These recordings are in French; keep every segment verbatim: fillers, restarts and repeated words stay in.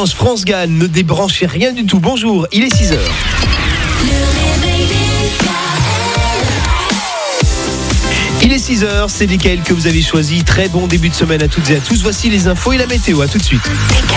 dimanche, France gagne, ne débranchez rien du tout. Bonjour, il est six heures. Il est six heures, c'est Mickaël que vous avez choisi. Très bon début de semaine à toutes et à tous. Voici les infos et la météo. À tout de suite.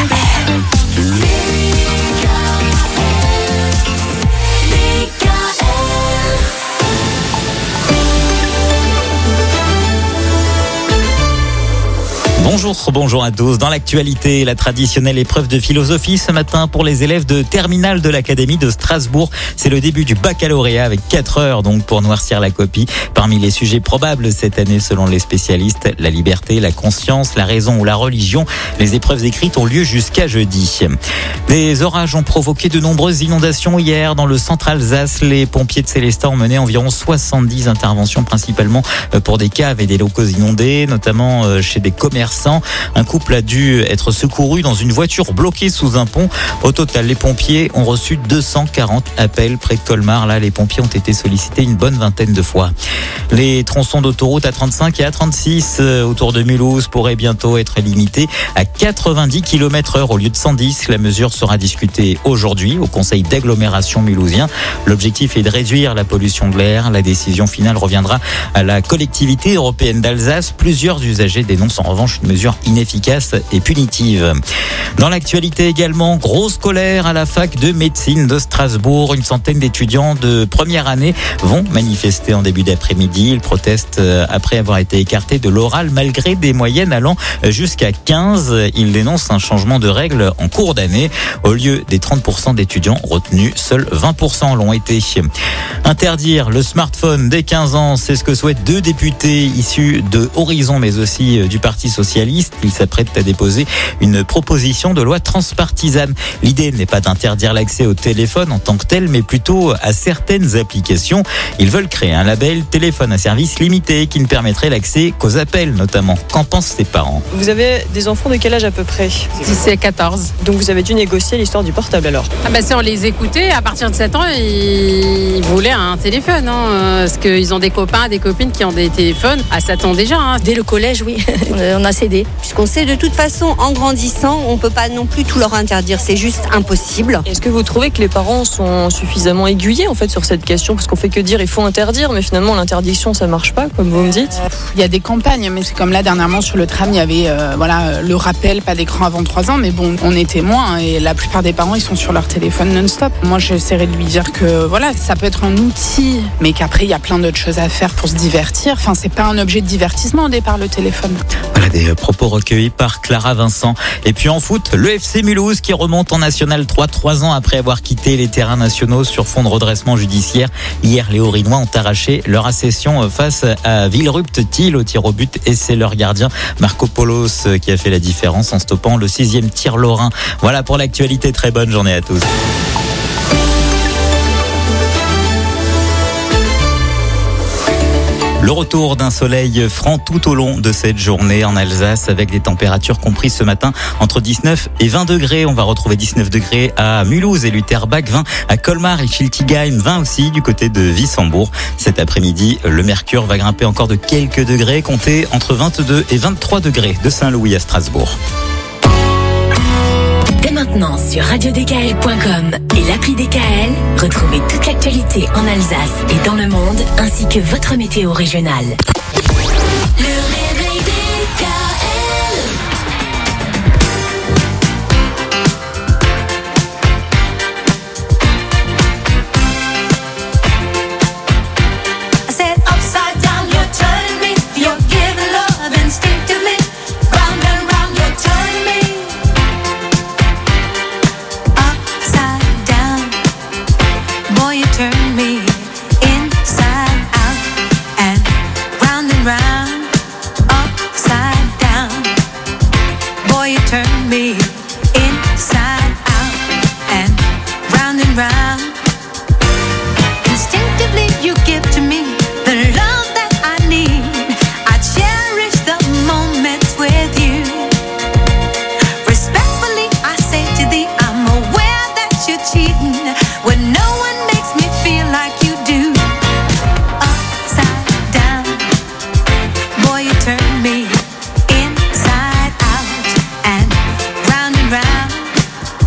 Bonjour, bonjour à tous. Dans l'actualité, la traditionnelle épreuve de philosophie ce matin pour les élèves de terminale de l'Académie de Strasbourg. C'est le début du baccalauréat avec quatre heures donc pour noircir la copie. Parmi les sujets probables cette année selon les spécialistes, la liberté, la conscience, la raison ou la religion. Les épreuves écrites ont lieu jusqu'à jeudi. Des orages ont provoqué de nombreuses inondations hier dans le centre Alsace. Les pompiers de Célestat ont mené environ soixante-dix interventions principalement pour des caves et des locaux inondés, notamment chez des commerçants. Un couple a dû être secouru dans une voiture bloquée sous un pont. Au total, les pompiers ont reçu deux cent quarante appels près de Colmar. Là, les pompiers ont été sollicités une bonne vingtaine de fois. Les tronçons d'autoroute A trente-cinq et A trente-six autour de Mulhouse pourraient bientôt être limités à quatre-vingt-dix kilomètres heure au lieu de cent dix. La mesure sera discutée aujourd'hui au Conseil d'agglomération mulhousien. L'objectif est de réduire la pollution de l'air. La décision finale reviendra à la collectivité européenne d'Alsace. Plusieurs usagers dénoncent en revanche une mesure inefficace et punitive. Dans l'actualité également, grosse colère à la fac de médecine de Strasbourg. Une centaine d'étudiants de première année vont manifester en début d'après-midi. Ils protestent après avoir été écartés de l'oral malgré des moyennes allant jusqu'à quinze. Ils dénoncent un changement de règles en cours d'année. Au lieu des trente pour cent d'étudiants retenus, seuls vingt pour cent l'ont été. Interdire le smartphone dès quinze ans, c'est ce que souhaitent deux députés issus de Horizon mais aussi du Parti socialiste. Ils s'apprêtent à déposer une proposition de loi transpartisane. L'idée n'est pas d'interdire l'accès au téléphone en tant que tel, mais plutôt à certaines applications. Ils veulent créer un label téléphone à service limité qui ne permettrait l'accès qu'aux appels notamment. Qu'en pensent ses parents ? Vous avez des enfants de quel âge à peu près ? dix et quatorze. Donc vous avez dû négocier l'histoire du portable alors ? Ah bah si on les écoutait, à partir de sept ans, ils voulaient un téléphone. Hein, parce qu'ils ont des copains, des copines qui ont des téléphones à sept ans déjà. Hein. Dès le collège, oui, on a cédé. Puisqu'on sait de toute façon, en grandissant, on ne peut pas non plus tout leur interdire. C'est juste impossible. Est-ce que vous trouvez que les parents sont suffisamment aiguillés en fait sur cette question ? Parce qu'on fait que dire il faut interdire, mais finalement l'interdiction ça marche pas, comme vous me dites. Il y a des campagnes, mais c'est comme là dernièrement sur le tram, il y avait euh, voilà, le rappel, pas d'écran avant trois ans, mais bon, on est témoins et la plupart des parents ils sont sur leur téléphone non-stop. Moi j'essaierai de lui dire que voilà, ça peut être un outil, mais qu'après il y a plein d'autres choses à faire pour se divertir. Enfin, c'est pas un objet de divertissement au départ le téléphone. Voilà des propos recueillis par Clara Vincent. Et puis en foot, le F C Mulhouse qui remonte en National trois, trois ans après avoir quitté les terrains nationaux sur fond de redressement judiciaire. Hier, les Haurinois ont arraché leur accession face à Villerupt-Thiel au tir au but et c'est leur gardien Marco Polos qui a fait la différence en stoppant le sixième tir lorrain. Voilà pour l'actualité. Très bonne journée à tous. Le retour d'un soleil franc tout au long de cette journée en Alsace avec des températures comprises ce matin entre dix-neuf et vingt degrés. On va retrouver dix-neuf degrés à Mulhouse et Lutterbach, vingt à Colmar et Schiltigheim, vingt aussi du côté de Wissembourg. Cet après-midi, le mercure va grimper encore de quelques degrés, comptez entre vingt-deux et vingt-trois degrés de Saint-Louis à Strasbourg. Dès maintenant sur radio d k l point com et l'appli D K L, retrouvez toute l'actualité en Alsace et dans le monde, ainsi que votre météo régionale. Le réveil D K L. I said upside down, you're turning me, you're giving love instinctively. Round and round, you're turning me. Upside down, boy, you turn me inside out and round and round. Upside down, boy, you turn me inside out and round and round. Instinctively, you give to me the love that I need. I cherish the moments with you. Respectfully, I say to thee, I'm aware that you're cheating when no one makes me feel like you do. Upside down, boy, you turn me inside out and round and round.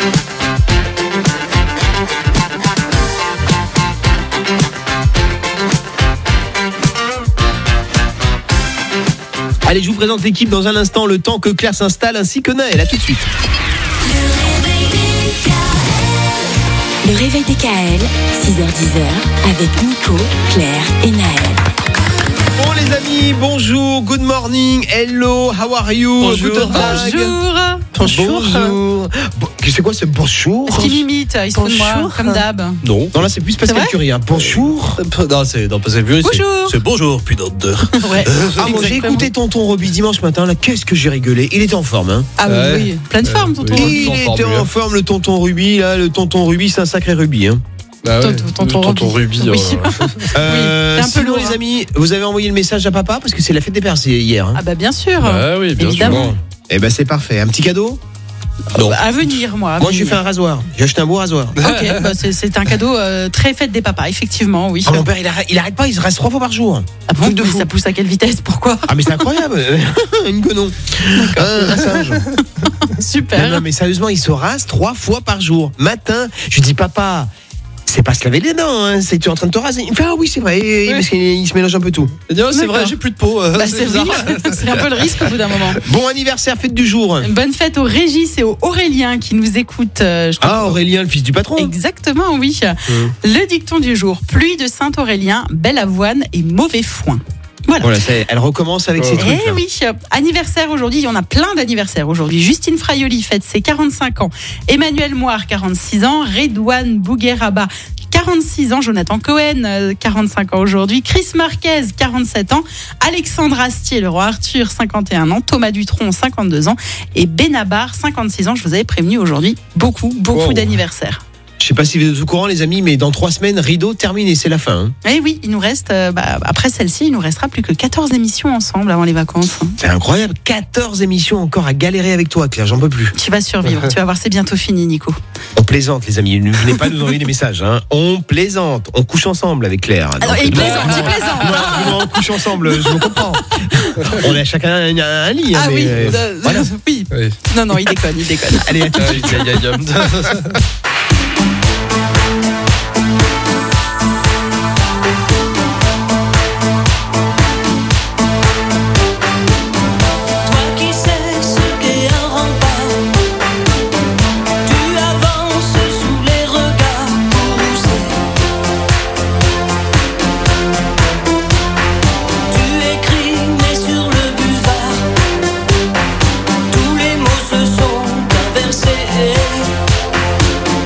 Allez, je vous présente l'équipe dans un instant, le temps que Claire s'installe ainsi que Naël. À tout de suite. Le réveil D K L, six heures dix avec Nico, Claire et Naël. Bon les amis, bonjour, good morning, hello, how are you? Bonjour. Guten Tag. Bonjour. Bonjour. Bonjour. Bon, c'est quoi ce bonjour? Est-ce qu'il m'imite? Il se fout de moi, Bonjour. comme d'hab. Non. Non, là c'est plus Pascal Curie. Hein. Bonjour. Non, c'est non, Pascal Curie. Bonjour. C'est, c'est bonjour, puis d'autres deux. Ouais. Ah, moi j'ai écouté Tonton Roby dimanche matin. Là, qu'est-ce que j'ai rigolé. Il était en forme. Hein. Ah oui, Ouais. oui. Pleine forme, tonton. oui. Roby. Il en forme, était lui, en hein. forme, le Tonton Ruby. Là, le Tonton Ruby, c'est un sacré rubis. Hein. Bah ouais. Tonton- tonton Ruby. Oui. euh, Euh, t'es un peu sinon, lourd, les hein. amis, vous avez envoyé le message à papa parce que c'est la fête des pères c'est hier. Hein. Ah bah bien sûr. Bah oui, bien Évidemment. sûr. Eh ben c'est parfait. Un petit cadeau? Non. À venir, moi. à Moi, j'ai venir. fait un rasoir. J'ai acheté un beau rasoir. Ok, bah, c'est, c'est un cadeau euh, très fête des papas, effectivement, oui. Ah, mon père, il arrête, il arrête pas. Il se reste trois fois par jour. Ah bon, truc de mais fou. ça pousse à quelle vitesse? Pourquoi? Ah mais c'est incroyable. Une guenon. Un, un singe. Non, Super. non, mais sérieusement, il se rase trois fois par jour. Matin, je lui dis papa, c'est pas se laver les dents, hein, c'est tu es en train de te raser. Il me fait ah oui c'est vrai, et- Oui. parce qu'il se mélange un peu tout. Il dit, oh, c'est D'accord. vrai, j'ai plus de peau. euh, Bah, c'est c'est, bizarre. oui, c'est un peu le risque au bout d'un moment. Bon anniversaire, fête du jour. Bonne fête au Régis et au Aurélien qui nous écoutent. euh, je crois Ah Aurélien, le fils du patron. Exactement, oui. Le dicton du jour, pluie de Saint-Aurélien, belle avoine et mauvais foin. Voilà. Voilà, ça, elle recommence avec ses Eh trucs. Eh là. oui, anniversaire aujourd'hui, il y en a plein d'anniversaires aujourd'hui. Justine Fraioli fête ses quarante-cinq ans, Emmanuel Moire quarante-six ans, Redouane Bougueraba quarante-six ans, Jonathan Cohen euh, quarante-cinq ans aujourd'hui, Chris Marquez quarante-sept ans, Alexandre Astier, le roi Arthur cinquante et un ans, Thomas Dutronc cinquante-deux ans et Benabar cinquante-six ans. Je vous avais prévenu aujourd'hui beaucoup, beaucoup Wow. d'anniversaires. Je sais pas si vous êtes au courant les amis, mais dans trois semaines, rideau terminé, c'est la fin. Hein. Eh oui, il nous reste, euh, bah, après celle-ci, il nous restera plus que quatorze émissions ensemble avant les vacances. C'est incroyable, quatorze émissions encore à galérer avec toi Claire, j'en peux plus. Tu vas survivre, tu vas voir, c'est bientôt fini, Nico. On plaisante les amis, ne venez pas nous envoyer des messages. Hein. On plaisante, on couche ensemble avec Claire. Alors, Donc, il moi- plaisante, il plaisante. Moi, moi, on couche ensemble, je me comprends. On a chacun un, un lit. hein, Ah mais, oui, euh, euh, voilà. oui. Oui. Non, non, il déconne, il déconne. Allez, à tout de suite. Aïe, aïe, aïe. Toi qui sais ce qu'est un rempart, tu avances sous les regards poussés. Tu écris mais sur le buvard, tous les mots se sont inversés.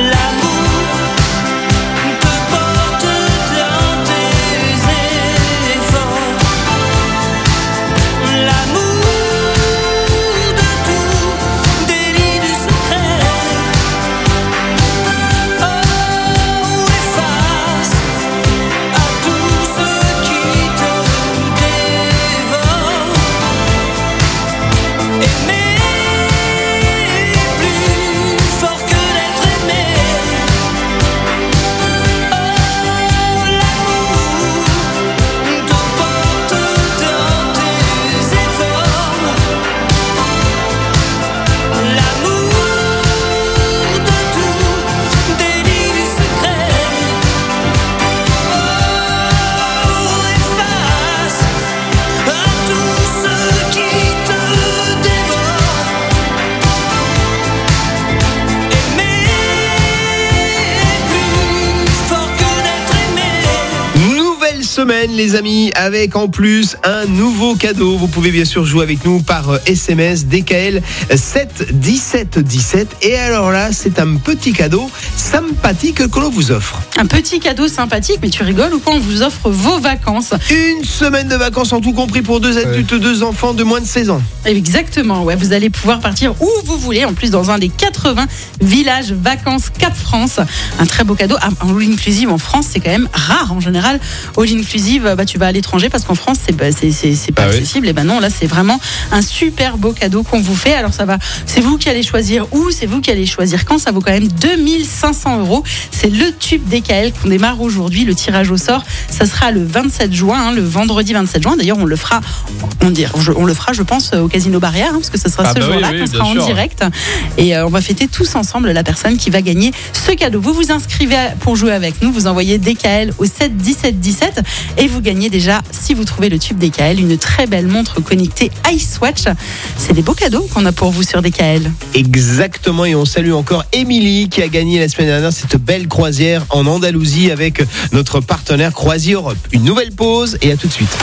Semaine les amis, avec en plus un nouveau cadeau. Vous pouvez bien sûr jouer avec nous par S M S D K L sept dix-sept dix-sept. Et alors là, c'est un petit cadeau sympathique que l'on vous offre. Un petit cadeau sympathique, mais tu rigoles ou quoi? On vous offre vos vacances. Une semaine de vacances en tout compris pour deux adultes, ouais. deux enfants de moins de seize ans. Exactement, ouais. Vous allez pouvoir partir où vous voulez, en plus dans un des quatre-vingts villages vacances Cap France. Un très beau cadeau. En all inclusive en France, c'est quand même rare en général. All inclusive, bah, tu vas à l'étranger parce qu'en France, c'est, bah, c'est, c'est, c'est pas ah accessible. Oui. Et ben non, là, c'est vraiment un super beau cadeau qu'on vous fait. Alors, ça va, c'est vous qui allez choisir où, c'est vous qui allez choisir quand. Ça vaut quand même deux mille cinq cents euros. C'est le tube D K L qu'on démarre aujourd'hui. Le tirage au sort, ça sera le vingt-sept juin, hein, le vendredi vingt-sept juin. D'ailleurs, on le fera, on, dire, on le fera, je pense, au Casino Barrière, hein, parce que ce sera ah ce bah jour-là oui, oui, qu'on sera en sûr. direct. Et euh, on va fêter tous ensemble la personne qui va gagner ce cadeau. Vous vous inscrivez pour jouer avec nous. Vous envoyez D K L au sept dix-sept dix-sept et vous gagnez déjà, si vous trouvez le tube D K L, une très belle montre connectée Icewatch. C'est des beaux cadeaux qu'on a pour vous sur D K L. Exactement, et on salue encore Émilie qui a gagné la semaine dernière cette belle croisière en Andalousie avec notre partenaire Croisière Europe. Une nouvelle pause et à tout de suite.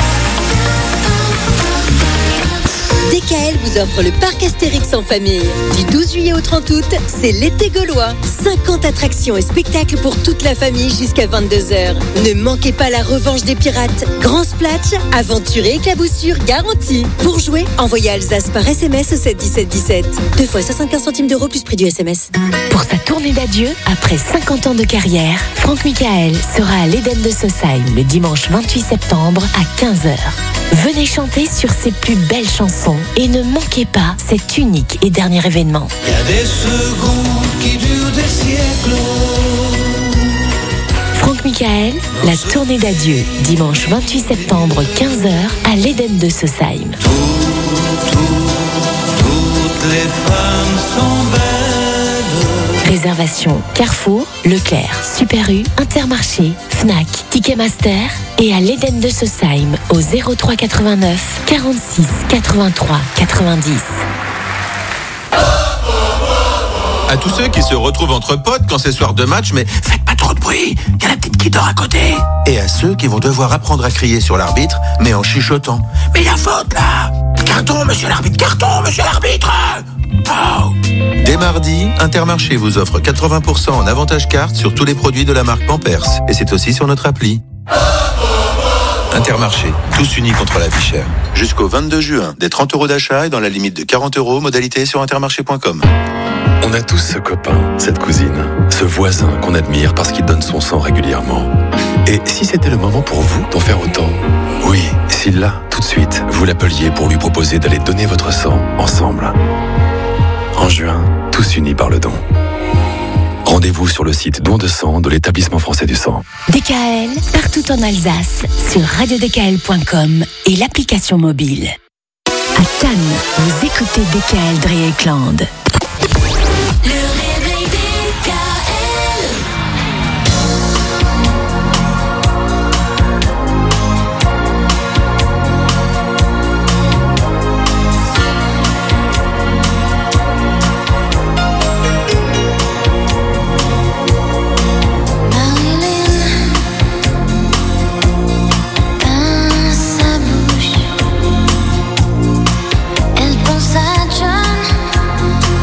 D K L vous offre le parc Astérix en famille. Du douze juillet au trente août, c'est l'été gaulois. cinquante attractions et spectacles pour toute la famille jusqu'à vingt-deux heures. Ne manquez pas la revanche des pirates. Grand splash, aventure et éclaboussure garantie. Pour jouer, envoyez Alsace par S M S au sept dix-sept dix-sept. Deux fois soixante-quinze centimes d'euros plus prix du S M S. Pour sa tournée d'adieu, après cinquante ans de carrière, Franck Michael sera à l'Éden de Sausheim le dimanche vingt-huit septembre à quinze heures. Venez chanter sur ses plus belles chansons et ne manquez pas cet unique et dernier événement. Il y a des secondes qui durent des siècles. Franck Michael, la tournée d'adieu, dimanche vingt-huit septembre, quinze heures, à l'Éden de Sausheim. Tout, tout, toutes les femmes sont belles. Réservation Carrefour, Leclerc, Super U, Intermarché, Fnac, Ticketmaster et à l'Éden de Sausheim au zéro trois quatre-vingt-neuf quarante-six quatre-vingt-trois quatre-vingt-dix. À tous ceux qui se retrouvent entre potes quand c'est soir de match, mais faites pas trop de bruit, il y a la petite qui dort à côté. Et à ceux qui vont devoir apprendre à crier sur l'arbitre, mais en chuchotant. Mais il y a faute là. Carton, monsieur l'arbitre, carton, monsieur l'arbitre. Oh. Dès mardi, Intermarché vous offre quatre-vingts pour cent en avantage carte sur tous les produits de la marque Pampers. Et c'est aussi sur notre appli. Intermarché, tous unis contre la vie chère. Jusqu'au vingt-deux juin, des trente euros d'achat et dans la limite de quarante euros, modalité sur intermarché point com. On a tous ce copain, cette cousine, ce voisin qu'on admire parce qu'il donne son sang régulièrement. Et si c'était le moment pour vous d'en faire autant? Oui, si là, tout de suite, vous l'appeliez pour lui proposer d'aller donner votre sang ensemble. En juin, tous unis par le don. Rendez-vous sur le site don de sang de l'établissement français du sang. D K L, partout en Alsace, sur radio d k l point com et l'application mobile. À Cannes, vous écoutez D K L Dreyeckland. Le réveil D K L. Elle pense à John.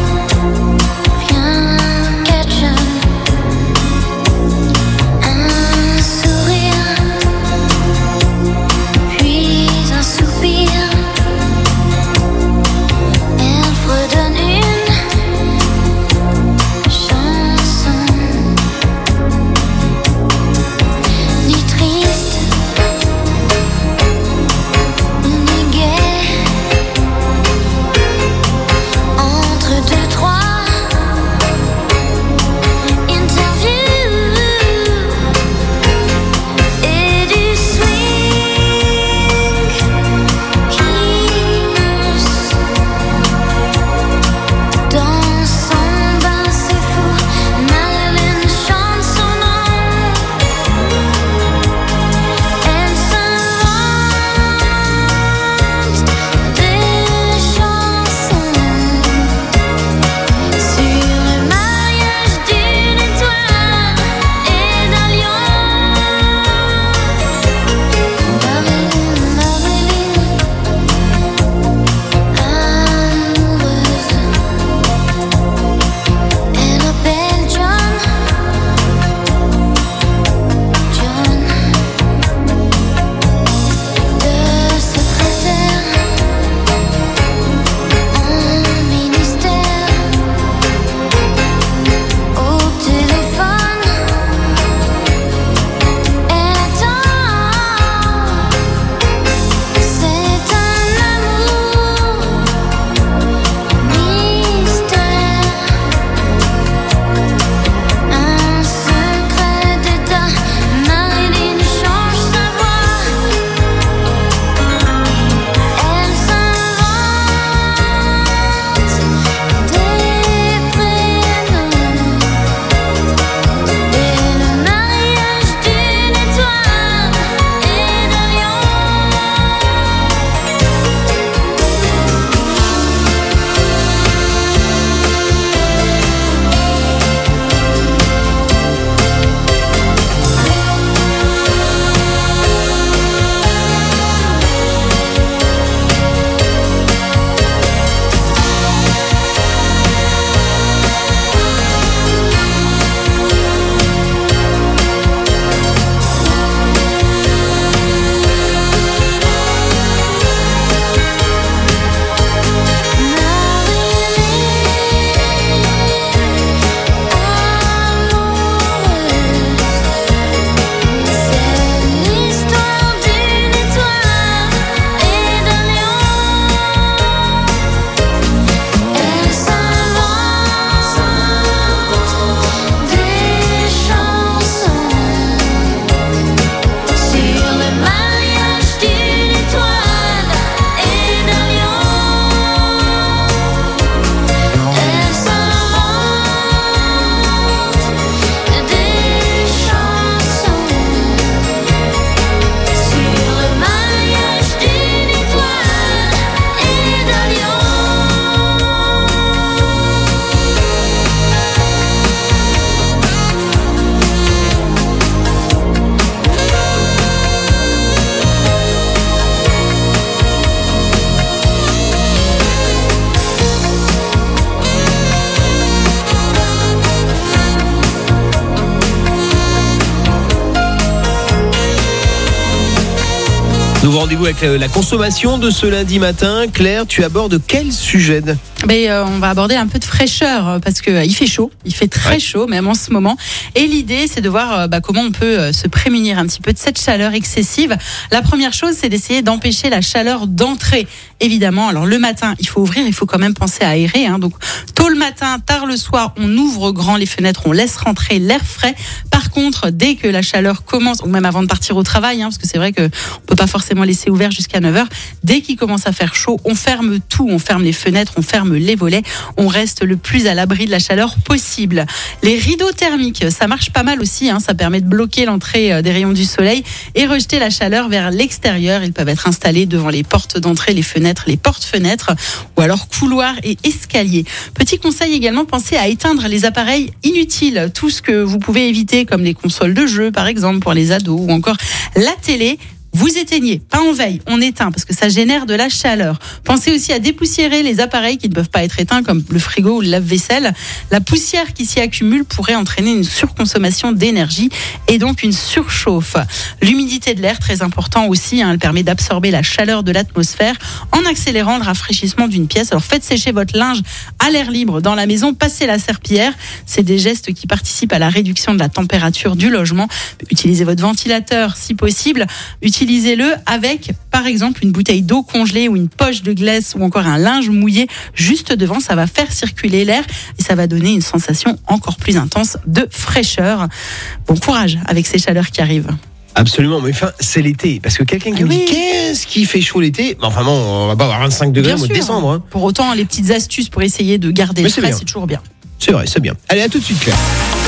Nouveau rendez-vous avec la, la consommation de ce lundi matin. Claire, tu abordes quel sujet? Mais euh, on va aborder un peu de fraîcheur euh, parce que euh, il fait chaud, il fait très ouais. chaud même en ce moment. Et l'idée, c'est de voir euh, bah, comment on peut euh, se prémunir un petit peu de cette chaleur excessive. La première chose, c'est d'essayer d'empêcher la chaleur d'entrer. Évidemment, alors le matin, il faut ouvrir, il faut quand même penser à aérer. Hein. Donc tôt le matin, tard le soir, on ouvre grand les fenêtres, on laisse rentrer l'air frais. Par contre, dès que la chaleur commence, ou même avant de partir au travail, hein, parce que c'est vrai que on peut pas forcément laisser ouvert jusqu'à neuf heures. Dès qu'il commence à faire chaud, on ferme tout, on ferme les fenêtres, on ferme les volets, on reste le plus à l'abri de la chaleur possible. Les rideaux thermiques, ça marche pas mal aussi, hein, ça permet de bloquer l'entrée des rayons du soleil et rejeter la chaleur vers l'extérieur. Ils peuvent être installés devant les portes d'entrée, les fenêtres, les portes-fenêtres ou alors couloirs et escaliers. Petit conseil également, pensez à éteindre les appareils inutiles, tout ce que vous pouvez éviter comme les consoles de jeux par exemple pour les ados ou encore la télé. Vous éteignez, pas en veille, on éteint parce que ça génère de la chaleur. Pensez aussi à dépoussiérer les appareils qui ne peuvent pas être éteints comme le frigo ou le lave-vaisselle. La poussière qui s'y accumule pourrait entraîner une surconsommation d'énergie et donc une surchauffe. L'humidité de l'air, très important aussi, hein, elle permet d'absorber la chaleur de l'atmosphère en accélérant le rafraîchissement d'une pièce. Alors faites sécher votre linge à l'air libre dans la maison, passez la serpillière. C'est des gestes qui participent à la réduction de la température du logement. Utilisez votre ventilateur si possible. Utilisez Utilisez-le avec, par exemple, une bouteille d'eau congelée ou une poche de glace ou encore un linge mouillé juste devant. Ça va faire circuler l'air et ça va donner une sensation encore plus intense de fraîcheur. Bon courage avec ces chaleurs qui arrivent. Absolument, mais enfin, c'est l'été. Parce que quelqu'un qui ah me oui. dit qu'est-ce qui fait chaud l'été? Enfin bon, on va pas avoir vingt-cinq degrés au mois de décembre. Hein. Pour autant, les petites astuces pour essayer de garder mais le frais, c'est toujours bien. C'est vrai, c'est bien. Allez, à tout de suite, Claire.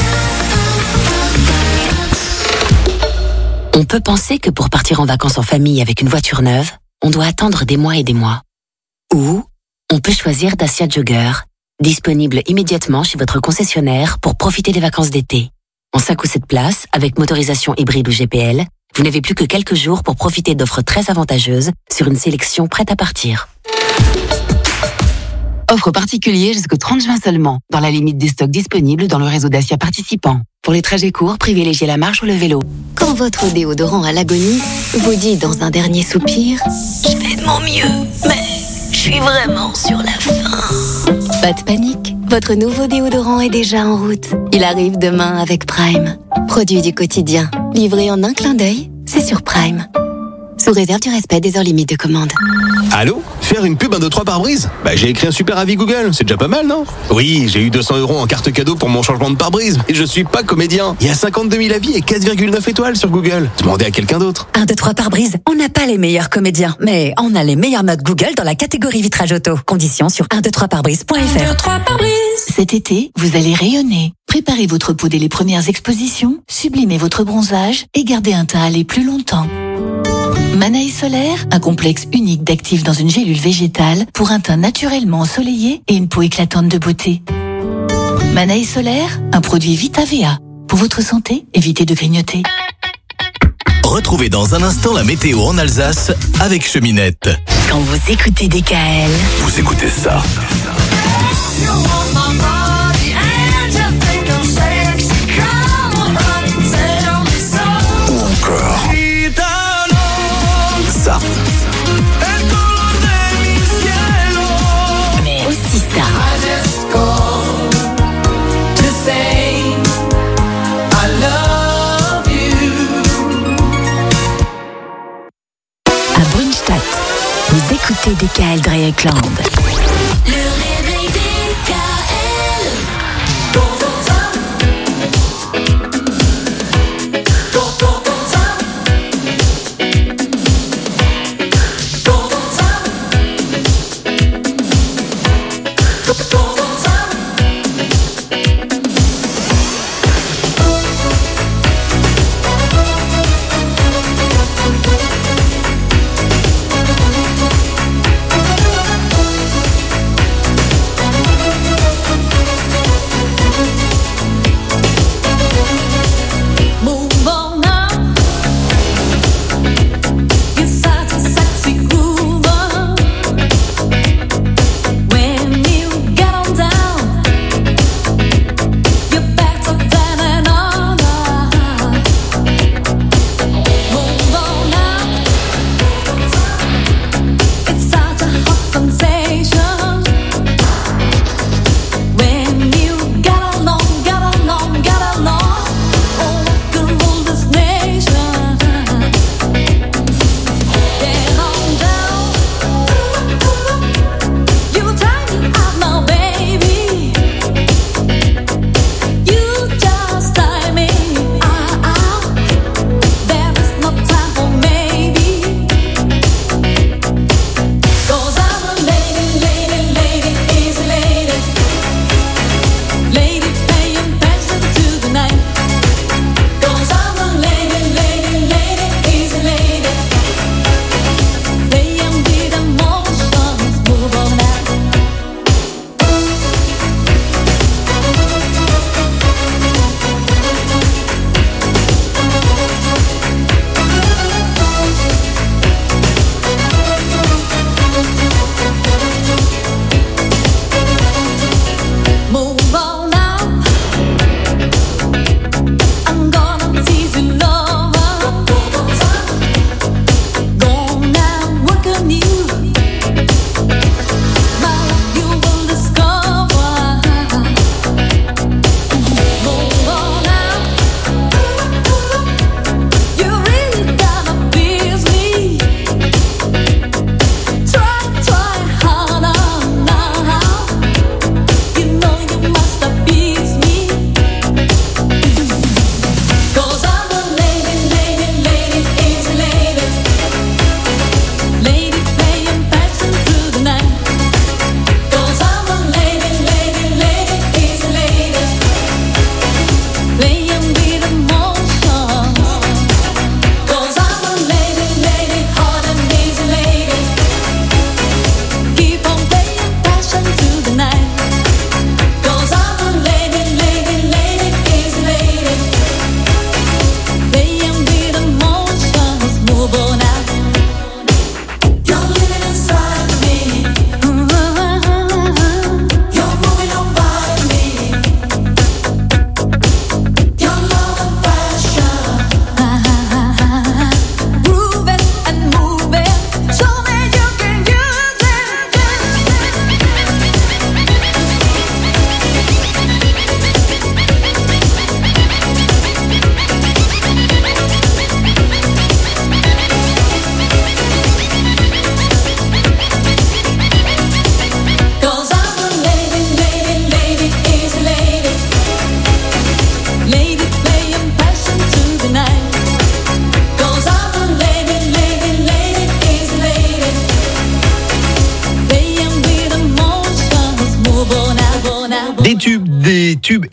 On peut penser que pour partir en vacances en famille avec une voiture neuve, on doit attendre des mois et des mois. Ou on peut choisir Dacia Jogger, disponible immédiatement chez votre concessionnaire pour profiter des vacances d'été. En cinq ou sept places, avec motorisation hybride ou G P L, vous n'avez plus que quelques jours pour profiter d'offres très avantageuses sur une sélection prête à partir. Offre particulière jusqu'au trente juin seulement, dans la limite des stocks disponibles dans le réseau Dacia participant. Pour les trajets courts, privilégiez la marche ou le vélo. Quand votre déodorant à l'agonie vous dit dans un dernier soupir « Je fais de mon mieux, mais je suis vraiment sur la fin ». Pas de panique, votre nouveau déodorant est déjà en route. Il arrive demain avec Prime. Produit du quotidien, livré en un clin d'œil, c'est sur Prime. Sous réserve du respect des heures limites de commande. Allô? Faire une pub un deux trois pare-brise? Bah j'ai écrit un super avis Google, c'est déjà pas mal, non? Oui, j'ai eu deux cents euros en carte cadeau pour mon changement de pare-brise, mais je suis pas comédien. Il y a cinquante-deux mille avis et quatre virgule neuf étoiles sur Google. Demandez à quelqu'un d'autre. un deux trois pare-brise, on n'a pas les meilleurs comédiens, mais on a les meilleures notes Google dans la catégorie vitrage auto. Conditions sur un deux trois pare-brise point f r. un deux trois pare-brise. Cet été, vous allez rayonner. Préparez votre peau dès les premières expositions, sublimez votre bronzage et gardez un teint allé plus longtemps. Manaï Solaire, un complexe unique d'actifs dans une gélule végétale pour un teint naturellement ensoleillé et une peau éclatante de beauté. Manaï Solaire, un produit Vita V A. Pour votre santé, évitez de grignoter. Retrouvez dans un instant la météo en Alsace avec Cheminette. Quand vous écoutez D K L, vous écoutez ça. Ou encore ça. Mais aussi ça. À Brunstatt, vous écoutez D K L Dreyeckland. Le réveil D K L.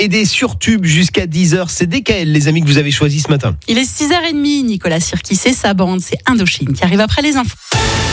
et des surtubes jusqu'à dix heures. C'est D K L, les amis, que vous avez choisi ce matin. Il est six heures trente, Nicolas Sirkis et sa bande, c'est Indochine qui arrive après les infos.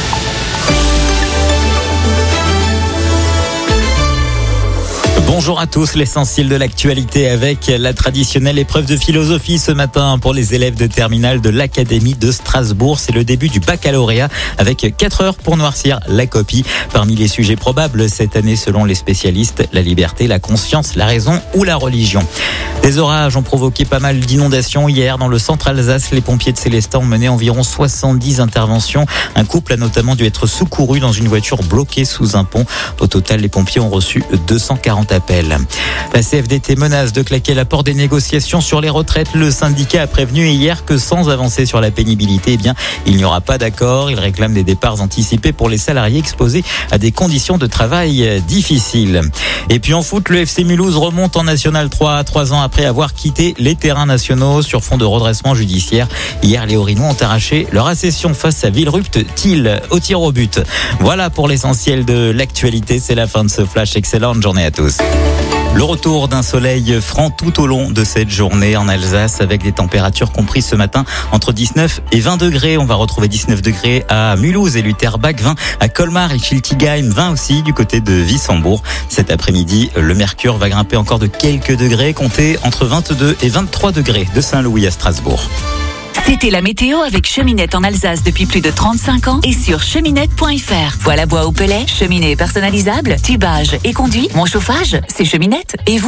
Bonjour à tous, l'essentiel de l'actualité avec la traditionnelle épreuve de philosophie ce matin pour les élèves de terminale de l'Académie de Strasbourg. C'est le début du baccalauréat avec quatre heures pour noircir la copie. Parmi les sujets probables cette année selon les spécialistes, la liberté, la conscience, la raison ou la religion. Des orages ont provoqué pas mal d'inondations hier dans le centre Alsace. Les pompiers de Célestat ont mené environ soixante-dix interventions. Un couple a notamment dû être secouru dans une voiture bloquée sous un pont. Au total, les pompiers ont reçu deux cent quarante appels. La C F D T menace de claquer la porte des négociations sur les retraites. Le syndicat a prévenu hier que sans avancer sur la pénibilité, eh bien, il n'y aura pas d'accord. Il réclame des départs anticipés pour les salariés exposés à des conditions de travail difficiles. Et puis en foot, le F C Mulhouse remonte en National trois à trois ans après avoir quitté les terrains nationaux sur fond de redressement judiciaire. Hier, les Orinois ont arraché leur accession face à Villerupt-Til au tir au but. Voilà pour l'essentiel de l'actualité. C'est la fin de ce flash. Excellente journée à tous. Le retour d'un soleil franc tout au long de cette journée en Alsace avec des températures comprises ce matin entre dix-neuf et vingt degrés. On va retrouver dix-neuf degrés à Mulhouse et Lutherbach, vingt à Colmar et Schiltigheim, vingt aussi du côté de Wissembourg. Cet après-midi, le mercure va grimper encore de quelques degrés, comptez entre vingt-deux et vingt-trois degrés de Saint-Louis à Strasbourg. C'était la météo avec Cheminette en Alsace depuis plus de trente-cinq ans et sur cheminette point f r. Voilà bois au pellet, cheminée personnalisable, tubage et conduit. Mon chauffage, c'est Cheminette. Et vous ?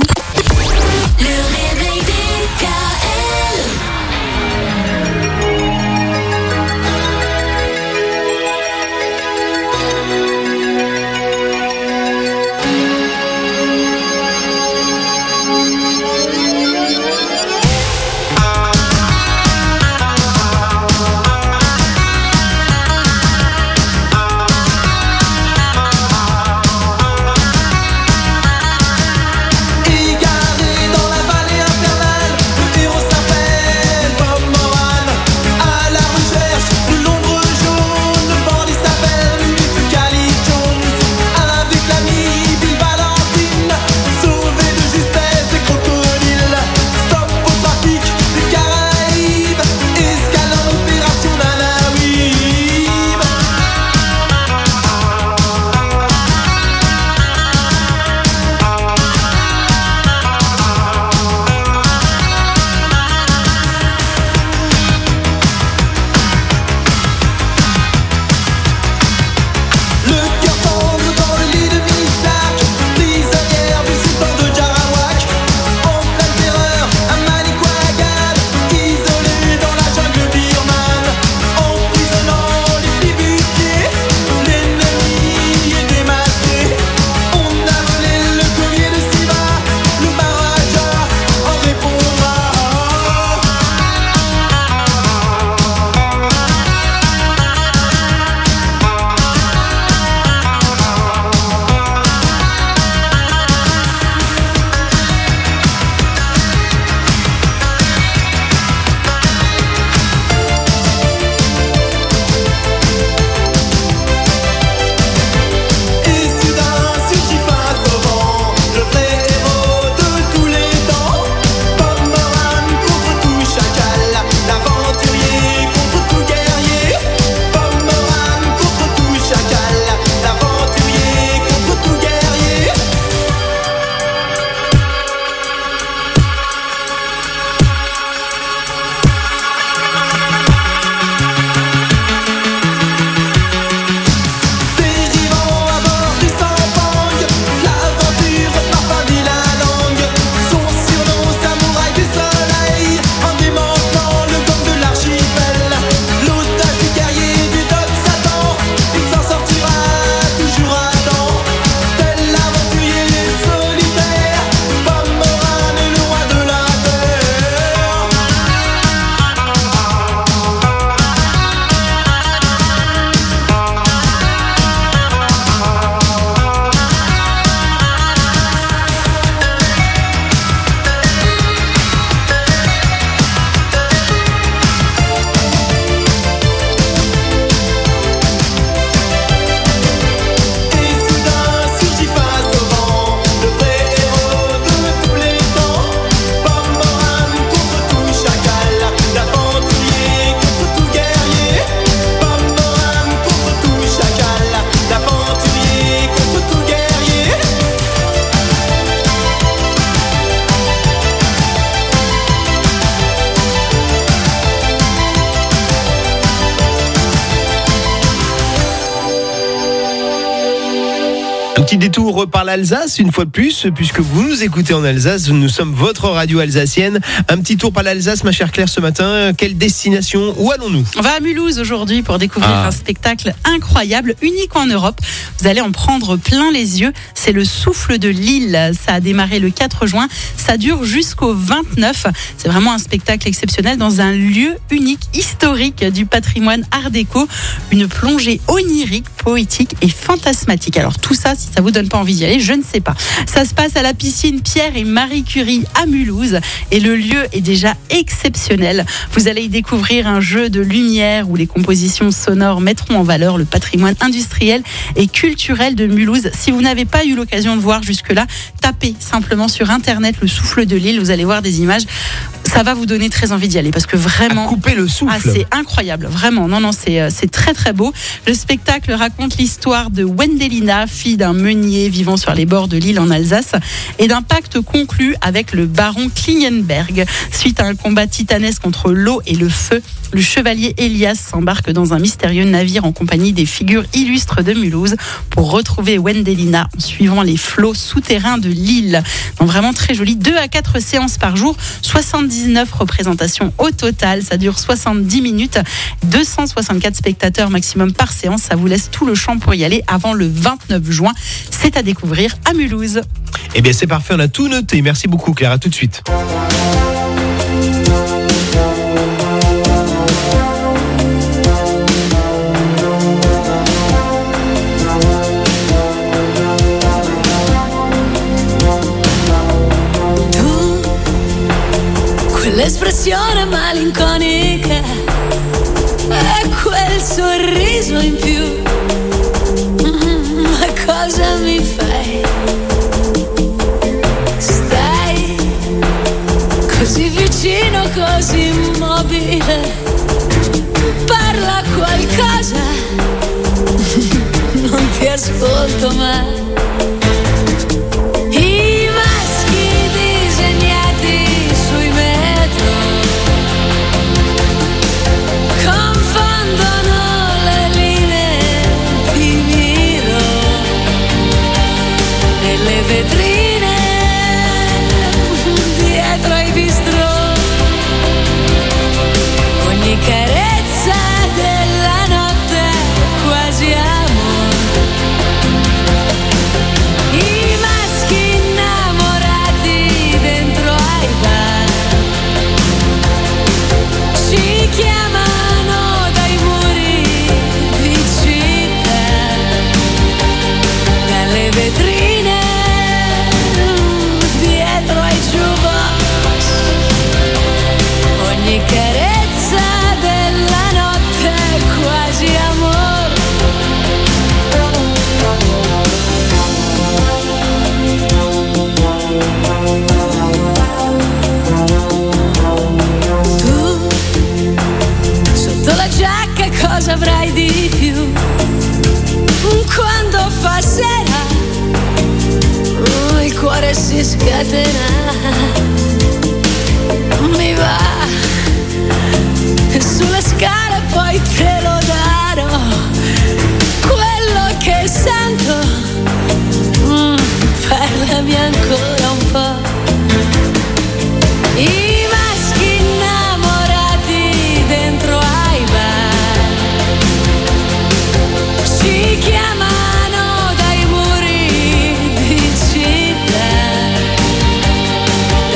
Le réveil D K L. Égaré dans la vallée petit détour par l'Alsace, une fois de plus, puisque vous nous écoutez en Alsace, nous sommes votre radio alsacienne. Un petit tour par l'Alsace, ma chère Claire, ce matin. Quelle destination? Où allons-nous? On va à Mulhouse aujourd'hui pour découvrir Ah. un spectacle incroyable, unique en Europe. Vous allez en prendre plein les yeux. C'est le Souffle de Lille. Ça a démarré le quatre juin. Ça dure jusqu'au vingt-neuf. C'est vraiment un spectacle exceptionnel dans un lieu unique, historique du patrimoine art déco. Une plongée onirique, poétique et fantasmatique. Alors tout ça, si ça vous donne pas envie d'y aller, je ne sais pas. Ça se passe à la piscine Pierre et Marie Curie à Mulhouse et le lieu est déjà exceptionnel. Vous allez y découvrir un jeu de lumière où les compositions sonores mettront en valeur le patrimoine industriel et culturel de Mulhouse. Si vous n'avez pas eu l'occasion de voir jusque-là, tapez simplement sur internet le Souffle de Lille, vous allez voir des images. Ça va vous donner très envie d'y aller parce que vraiment, À couper le souffle. ah, c'est incroyable, vraiment. Non, non, c'est euh, c'est très très beau. Le spectacle raconte l'histoire de Wendelina, fille d'un meunier vivant sur les bords de l'île en Alsace, et d'un pacte conclu avec le baron Klingenberg. Suite à un combat titanesque entre l'eau et le feu, le chevalier Elias s'embarque dans un mystérieux navire en compagnie des figures illustres de Mulhouse pour retrouver Wendelina en suivant les flots souterrains de l'île. Donc vraiment très joli. deux à quatre séances par jour, soixante-dix-neuf représentations au total. Ça dure soixante-dix minutes, deux cent soixante-quatre spectateurs maximum par séance. Ça vous laisse tout le champ pour y aller avant le vingt-neuf juin. C'est à découvrir à Mulhouse. Eh bien, c'est parfait, on a tout noté. Merci beaucoup, Claire. À tout de suite. Quell'espressione malinconica e quel sorriso in più, mm, ma cosa mi fai? Stai così vicino, così immobile, parla qualcosa, non ti ascolto mai. I maschi disegnati sui metro confondono le linee, ti miro nelle vetrine dietro ai bistrò, ogni carezza della notte è quasi amore. I maschi innamorati dentro ai bar ci chiamano dai muri di città, dalle vetrine dietro ai jukebox, ogni carezza della notte è quasi amore. Tu sotto la giacca cosa avrai di più? Quando fa sera oh, il cuore si scatena, mi va sulle scale poi te lo darò, quello che sento, mm, parlami ancora un po'. I maschi innamorati dentro ai bar ci chiamano dai muri di città,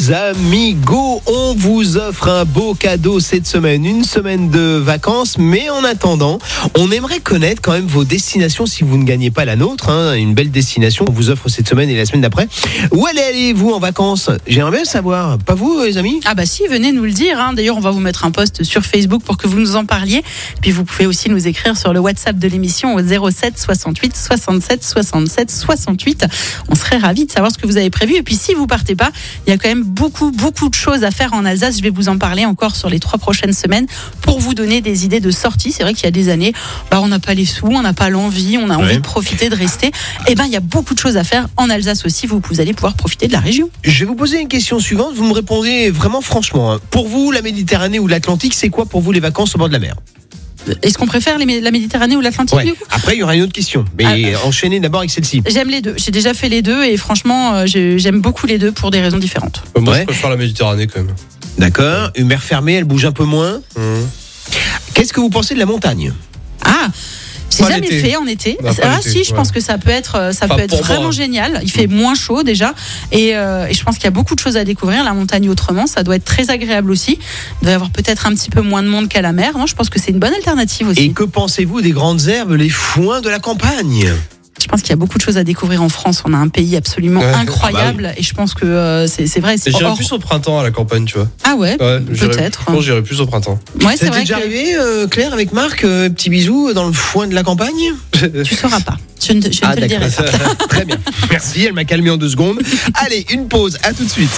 les amigos. On vous offre un beau cadeau cette semaine, une semaine de vacances. Mais en attendant, on aimerait connaître quand même vos destinations si vous ne gagnez pas la nôtre. Hein, une belle destination, on vous offre cette semaine et la semaine d'après. Où allez allez-vous en vacances? J'aimerais bien savoir. Pas vous, les amis? Ah bah si, venez nous le dire. Hein. D'ailleurs, on va vous mettre un post sur Facebook pour que vous nous en parliez. Puis vous pouvez aussi nous écrire sur le WhatsApp de l'émission au zéro sept soixante-huit soixante-sept soixante-sept soixante-huit. On serait ravis de savoir ce que vous avez prévu. Et puis si vous partez pas, il y a quand même beaucoup, beaucoup de choses à faire en Alsace. Je vais vous en parler encore sur les trois prochaines semaines pour vous donner des idées de sortie. C'est vrai qu'il y a des années, bah, on n'a pas les sous, on n'a pas l'envie, on a envie Ouais. de profiter, de rester. Et ben, il y a beaucoup de choses à faire en Alsace aussi. Vous, vous allez pouvoir profiter de la région. Je vais vous poser une question suivante. Vous me répondez vraiment franchement. hein. Pour vous, la Méditerranée ou l'Atlantique, c'est quoi pour vous les vacances au bord de la mer? Est-ce qu'on préfère les- la Méditerranée ou l'Atlantique Ouais. du coup? Après, il y aura une autre question. Mais Ah. enchaînez d'abord avec celle-ci. J'aime les deux. J'ai déjà fait les deux et franchement, euh, j'ai- j'aime beaucoup les deux pour des raisons différentes. Moi, Ouais. je préfère la Méditerranée quand même. D'accord. Une mer fermée, elle bouge un peu moins. Qu'est-ce que vous pensez de la montagne? Ah, j'ai Pas jamais l'été. fait en été. Bah, pas ah l'été, si, je ouais. pense que ça peut être, euh, ça Enfin, peut être pour moi, vraiment hein. génial. Il fait moins chaud déjà et, euh, et je pense qu'il y a beaucoup de choses à découvrir. La montagne autrement, ça doit être très agréable aussi. Il doit y avoir peut-être un petit peu moins de monde qu'à la mer. Non, je pense que c'est une bonne alternative aussi. Et que pensez-vous des grandes herbes, les foins de la campagne? Je pense qu'il y a beaucoup de choses à découvrir en France. On a un pays absolument Ouais. incroyable et je pense que euh, c'est c'est vrai. c'est Et j'irais hors- plus au printemps à la campagne, tu vois. Ah ouais, Ouais, j'irais- peut-être. Je pense que j'irais plus au printemps. Ouais, c'est Ça t'est vrai. déjà que arrivé, euh, Claire, avec Marc, euh, petit bisou dans le foin de la campagne? Tu sauras pas. Je ne, je ne Ah, te le dirai d'accord. pas. Très bien. Merci, elle m'a calmé en deux secondes. Allez, une pause. À tout de suite.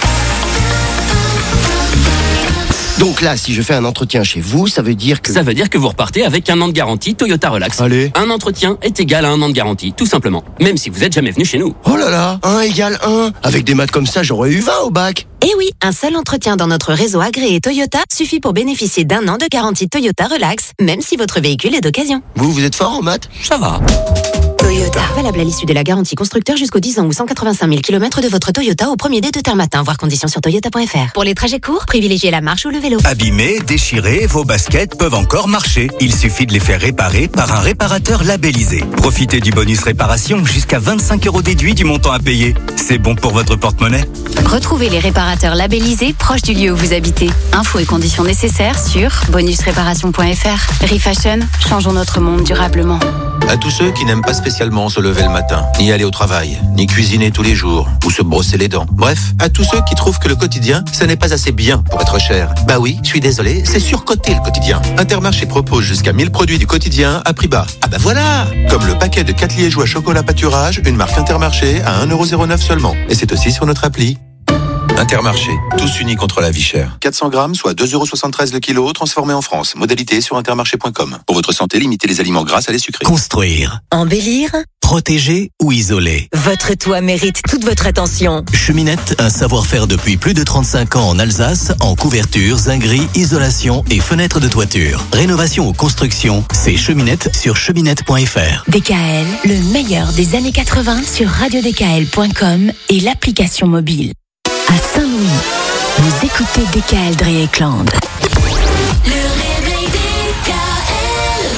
Donc là, si je fais un entretien chez vous, ça veut dire que... Ça veut dire que vous repartez avec un an de garantie Toyota Relax. Allez. Un entretien est égal à un an de garantie, tout simplement. Même si vous êtes jamais venu chez nous. Oh là là, un égale un. Avec des maths comme ça, j'aurais eu vingt au bac. Et oui, un seul entretien dans notre réseau agréé Toyota suffit pour bénéficier d'un an de garantie Toyota Relax, même si votre véhicule est d'occasion. Vous, vous êtes fort en maths? Ça va. Toyota. Valable à l'issue de la garantie constructeur jusqu'aux dix ans ou cent quatre-vingt-cinq mille kilomètres de votre Toyota au premier dé de terre matin. Voir conditions sur toyota point f r. Pour les trajets courts, privilégiez la marche ou le vélo. Abîmés, déchirés, vos baskets peuvent encore marcher. Il suffit de les faire réparer par un réparateur labellisé. Profitez du bonus réparation jusqu'à vingt-cinq euros déduits du montant à payer. C'est bon pour votre porte-monnaie. Retrouvez les réparateurs labellisés proches du lieu où vous habitez. Infos et conditions nécessaires sur bonus réparation point f r. Refashion, changeons notre monde durablement. À tous ceux qui n'aiment pas spécialement se lever le matin, ni aller au travail, ni cuisiner tous les jours, ou se brosser les dents. Bref, à tous ceux qui trouvent que le quotidien, ce n'est pas assez bien pour être cher. Bah oui, je suis désolé, c'est surcoté le quotidien. Intermarché propose jusqu'à mille produits du quotidien à prix bas. Ah bah voilà! Comme le paquet de quatre liégeois chocolat pâturage, une marque Intermarché à un euro zéro neuf seulement. Et c'est aussi sur notre appli. Intermarché, tous unis contre la vie chère. quatre cents grammes, soit deux euros soixante-treize le kilo, transformé en France. Modalité sur intermarché point com. Pour votre santé, limitez les aliments gras à les sucrés. Construire, Embellir, protéger ou isoler. votre toit mérite toute votre attention. Cheminette, un savoir-faire depuis plus de trente-cinq ans en Alsace, en couverture, zinguerie, isolation et fenêtres de toiture. Rénovation ou construction, c'est Cheminette sur cheminette point f r. D K L, le meilleur des années quatre-vingts sur radio d k l point com et l'application mobile. À Saint-Louis, vous écoutez D K L Dreyeckland. Le réveil D K L.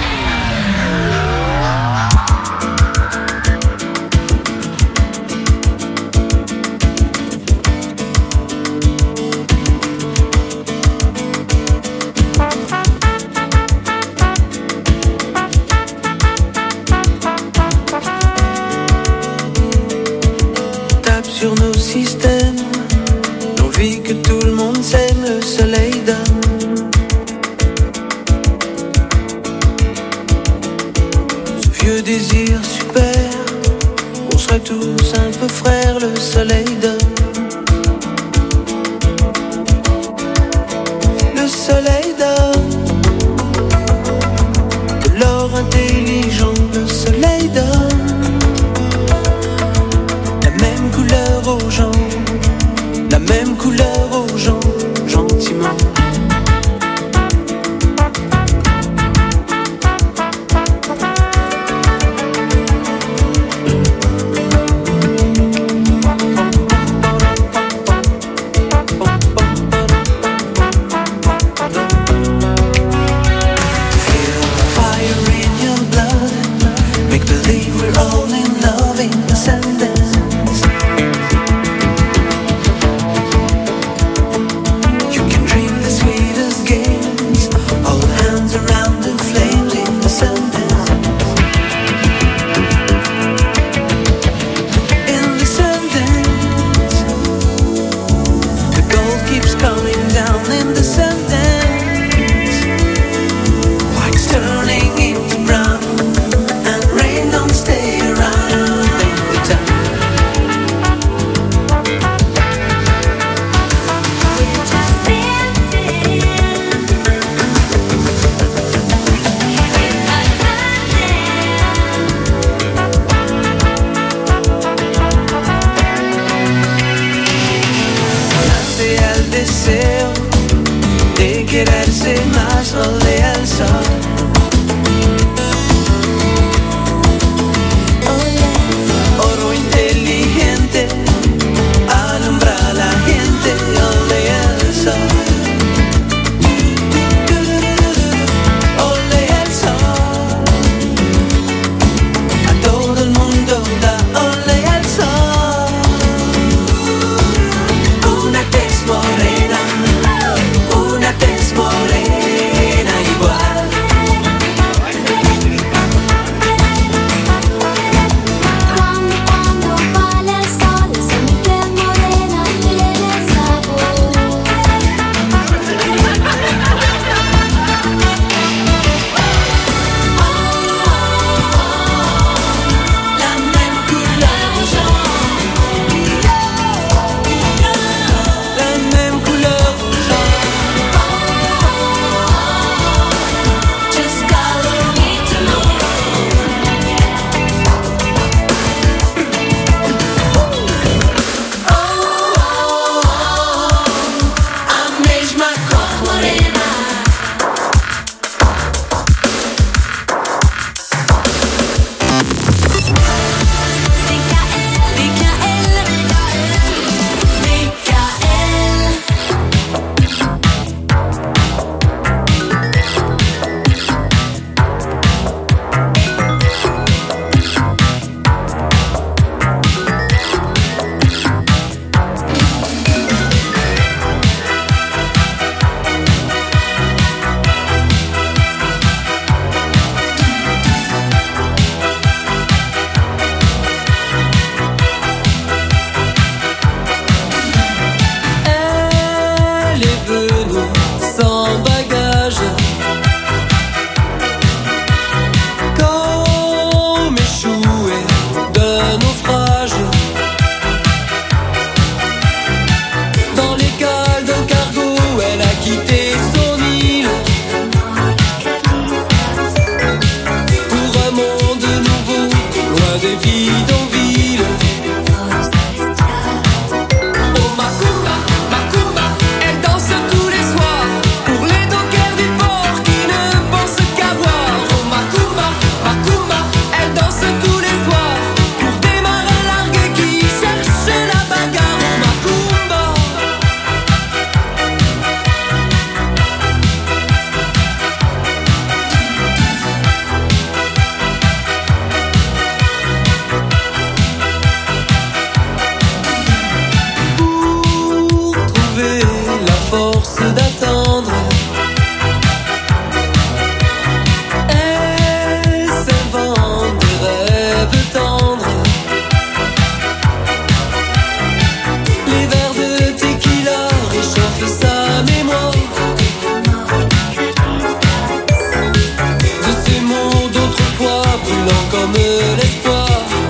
Tape sur nos systèmes, l'envie que tout le monde s'aime, le soleil donne. Ce vieux désir super, on serait tous un peu frères, le soleil donne. Le soleil donne de l'or intelligent, le soleil donne la même couleur aux gens, la même couleur aux gens, gentiment. Feel the fire in your blood, make believe we're all in love in the sentence. deseo de quererse más, olea el sol. Oro inteligente, alumbra a la gente, olea el sol. Olea el sol, a todo el mundo da, olea el sol. Una tez morena, una tez morena igual. Cuando, cuando vale el sol, esa mi piel morena tiene sabor. La même couleur jaune, la même couleur jaune. Just color me to know. A mesma cor morena. Elle est venue sans bagage, comme échouée d'un naufrage, dans les cales d'un cargo. Elle a quitté son île pour un monde nouveau, loin des bidonvilles. Oh Macumba, Macumba, elle danse tous les soirs pour les dockers du port qui ne pensent qu'à boire. Oh Macumba, Macumba, elle danse tous les soirs pour des marins largués qui cherchent la bagarre. Oh Macumba. Pour trouver la force d'attendre, elle s'invente des rêves tendres. Les verres de tequila réchauffent sa mémoire de ces mots d'autrefois brûlants comme l'espoir.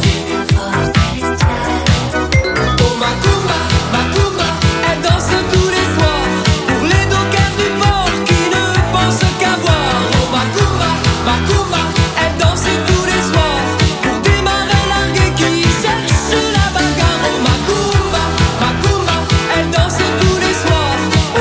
Oh Macumba, Macumba, elle danse tous les soirs pour les dockers du port qui ne pensent qu'à boire. Oh Macumba, Macumba, elle danse tous les soirs pour des marins largués qui cherchent la bagarre. Oh Macumba, Macumba, elle danse tous les soirs. Oh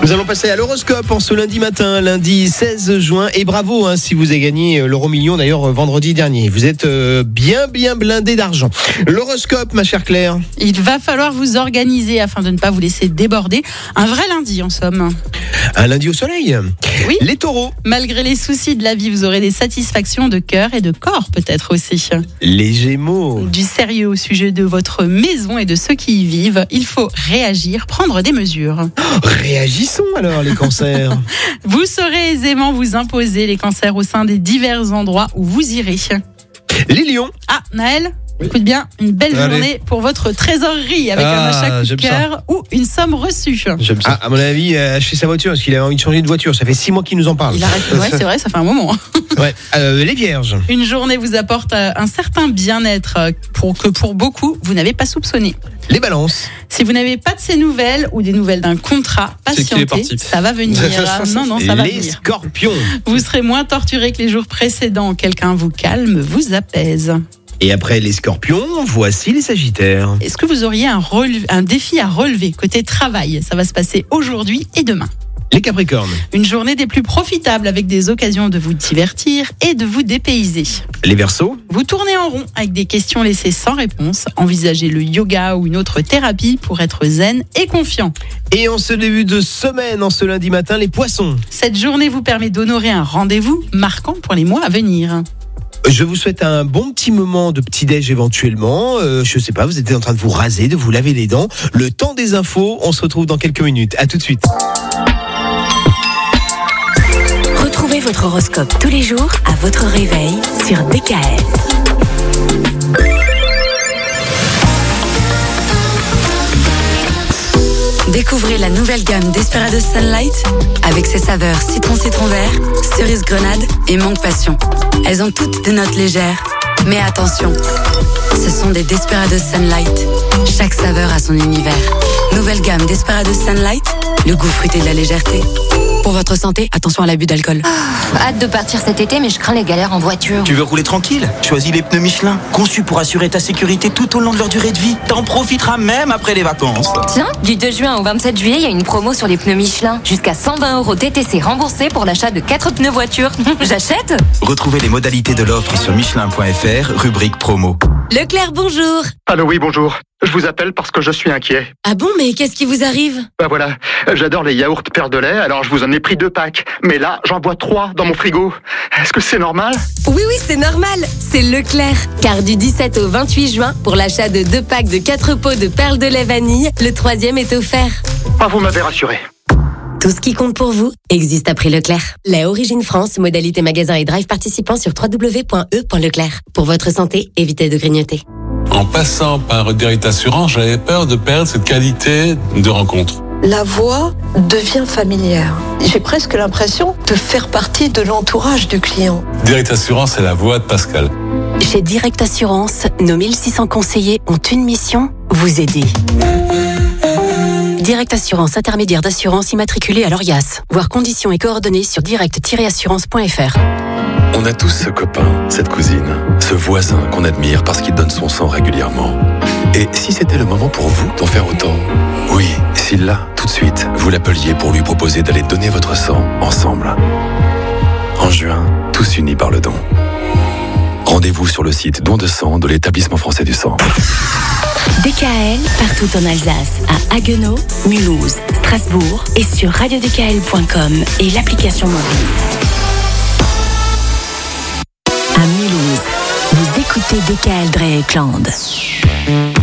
Nous allons passer à l'horoscope en ce lundi matin, lundi seize juin. Et bravo hein, si vous avez gagné l'euro million d'ailleurs vendredi dernier. Vous êtes euh, bien bien blindé d'argent. L'horoscope, ma chère Claire. Il va falloir vous organiser afin de ne pas vous laisser déborder. Un vrai lundi en somme. Un lundi au soleil. Oui. Les taureaux. Malgré les soucis de la vie, vous aurez des satisfactions de cœur et de corps peut-être aussi. Les gémeaux. Du sérieux au sujet de votre maison et de ceux qui y vivent. Il faut réagir, prendre des mesures. Oh, réagissons alors les cancers. Vous saurez aisément vous imposer les cancers au sein des divers endroits où vous irez. Les lions. Ah, Naël, écoute bien, une belle Allez. journée pour votre trésorerie avec Ah, un achat coup de j'aime ça. cœur ou une somme reçue. J'aime ça. Ah, à mon avis, euh, acheter sa voiture, parce qu'il a envie de changer de voiture. Ça fait six mois qu'il nous en parle. Il arrête. Ouais, c'est vrai, ça fait un moment. Ouais. Euh, les vierges. Une journée vous apporte euh, un certain bien-être euh, pour que pour beaucoup, vous n'avez pas soupçonné. Les balances. Si vous n'avez pas de ces nouvelles ou des nouvelles d'un contrat, C'est qu'il est patientez, parti. ça va venir. Non, non, ça va les venir. scorpions. Vous serez moins torturé que les jours précédents. Quelqu'un vous calme, vous apaise. Et après les scorpions, voici les sagittaires. Est-ce que vous auriez un, relev- un défi à relever côté travail? Ça va se passer aujourd'hui et demain. Les capricornes. Une journée des plus profitables avec des occasions de vous divertir et de vous dépayser. Les verseaux. Vous tournez en rond avec des questions laissées sans réponse. Envisagez le yoga ou une autre thérapie pour être zen et confiant. Et en ce début de semaine, en ce lundi matin, les poissons. Cette journée vous permet d'honorer un rendez-vous marquant pour les mois à venir. Je vous souhaite un bon petit moment de petit-déj éventuellement. Euh, je sais pas, vous êtes en train de vous raser, de vous laver les dents. Le temps des infos, on se retrouve dans quelques minutes. À tout de suite. Retrouvez votre horoscope tous les jours à votre réveil sur D K L. Découvrez la nouvelle gamme Desperados Sunlight avec ses saveurs citron citron vert, cerise grenade et mangue passion. Elles ont toutes des notes légères, mais attention, ce sont des Desperados Sunlight. Chaque saveur a son univers. Nouvelle gamme Desperados Sunlight, le goût fruité de la légèreté. Pour votre santé, attention à l'abus d'alcool. Hâte de partir cet été, mais je crains les galères en voiture. Tu veux rouler tranquille? Choisis les pneus Michelin, conçus pour assurer ta sécurité tout au long de leur durée de vie. T'en profiteras même après les vacances. Tiens, du deux juin au vingt-sept juillet, il y a une promo sur les pneus Michelin. Jusqu'à cent vingt euros T T C remboursés pour l'achat de quatre pneus voiture. J'achète? Retrouvez les modalités de l'offre sur michelin point f r, rubrique promo. Leclerc, bonjour. Allô, oui, bonjour. Je vous appelle parce que je suis inquiet. Ah bon, mais qu'est-ce qui vous arrive? Bah voilà, j'adore les yaourts Père de lait, alors je vous en ai pris deux packs. Mais là, j'en bois trois dans mon frigo. Est-ce que c'est normal? Oui, oui, c'est normal. C'est Leclerc. Car du dix-sept au vingt-huit juin, pour l'achat de deux packs de quatre pots de perles de lait vanille, le troisième est offert. Ah, vous m'avez rassuré. Tout ce qui compte pour vous existe à prix Leclerc. Lait Origine France, modalité magasin et drive participant sur w w w point e point leclerc. Pour votre santé, évitez de grignoter. En passant par Direct Assurance, j'avais peur de perdre cette qualité de rencontre. La voix devient familière. J'ai presque l'impression de faire partie de l'entourage du client. Direct Assurance, c'est la voix de Pascal. Chez Direct Assurance, nos mille six cents conseillers ont une mission, vous aider. Direct Assurance, intermédiaire d'assurance immatriculée à l'Orias. Voir conditions et coordonnées sur direct tiret assurance point f r. On a tous ce copain, cette cousine, ce voisin qu'on admire parce qu'il donne son sang régulièrement. Et si c'était le moment pour vous d'en faire autant? Oui, si là, tout de suite, vous l'appeliez pour lui proposer d'aller donner votre sang ensemble. En juin, tous unis par le don. Rendez-vous sur le site don de sang de l'Établissement français du sang. D K L partout en Alsace, à Haguenau, Mulhouse, Strasbourg et sur radio d k l point com et l'application mobile. À Mulhouse, vous écoutez D K L Drehekland.